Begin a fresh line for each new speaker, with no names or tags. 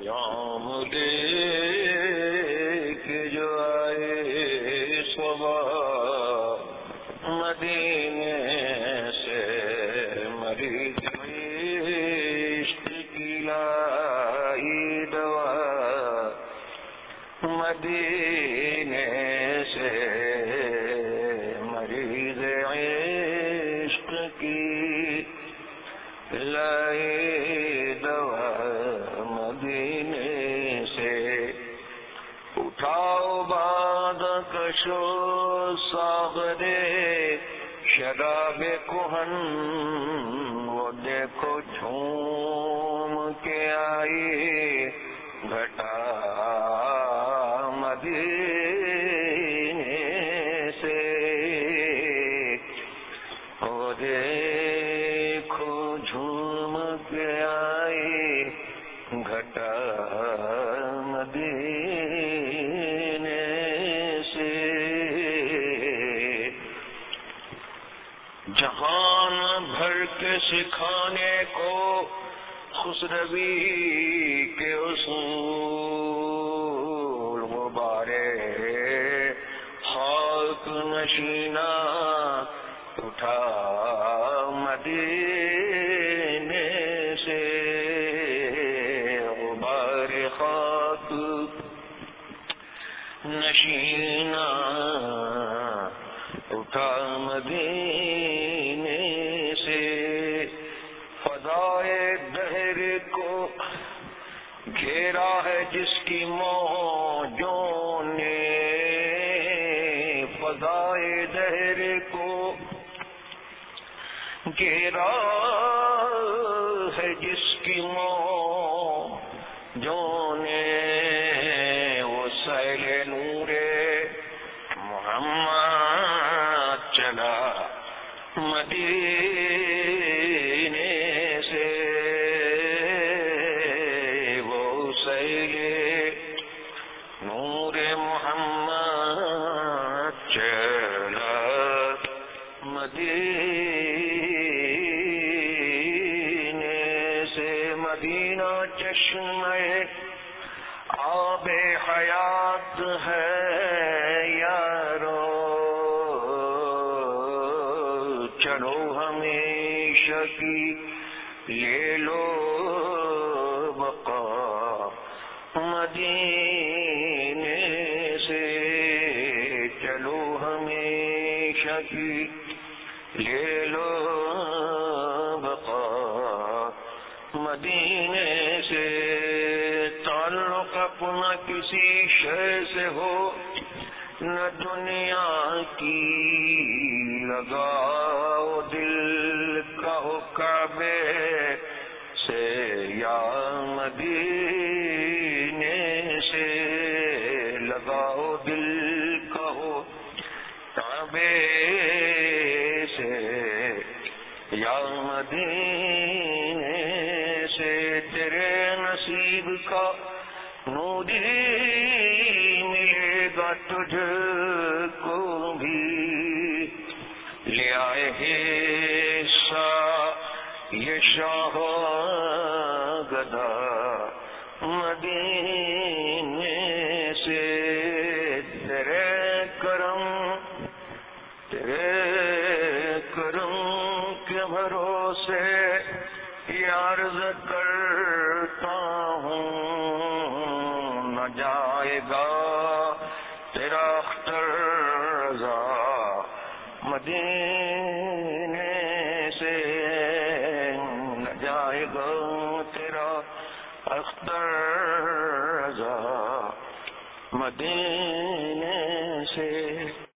یوم دیکھ جو آئے صبح مدینے سے مریض عشق کی لائی دوا مدینے سے مریض عشق کی لائی دوا مدینے سے اٹھاؤ باد کشو ساغرے شراب کہن وہ دیکھو جھوم کے آئی گھٹا مدینے سے وہ دیکھو جھوم کے آئی گھٹا مدینے سے جہان بھر کے سکھانے کو خسروی کے اصول غبارے خاک نشینہ اٹھا مدینے سے غبار خاک نشینہ اٹھا مدینے سے فضائے دہر کو گھیرا ہے جس کی موجوں نے فضائے دہر کو گھیرا ہے جس کی موجوں نے وہ سیل نور محمد چلا مدینے سے وہ سیل نور محمد چلا مدینے سے مدینہ چشمہ آب حیات ہے یارو چلو ہمیشہ کی لے لو بقا مدینے سے چلو ہمیشہ کی لے لو بقا مدینے سے تعلق اپنا کسی شے سے ہو نہ دنیا کی لگاؤ دل کا ہو کعبے سے یا مدینے سے لگاؤ دل کا ہو کعبے سے یا مدینے سے تیرے نصیب کا نوری ملے گا تجھ کو بھی لے آئے ہے یہ شاہ گدا مدینے سے تیرے کرم کے بھروسے یہ عرض کرتا ہوں نہ جائے گا تیرا اختر رضا مدینے سے نہ جائے گا تیرا اختر رضا مدینے سے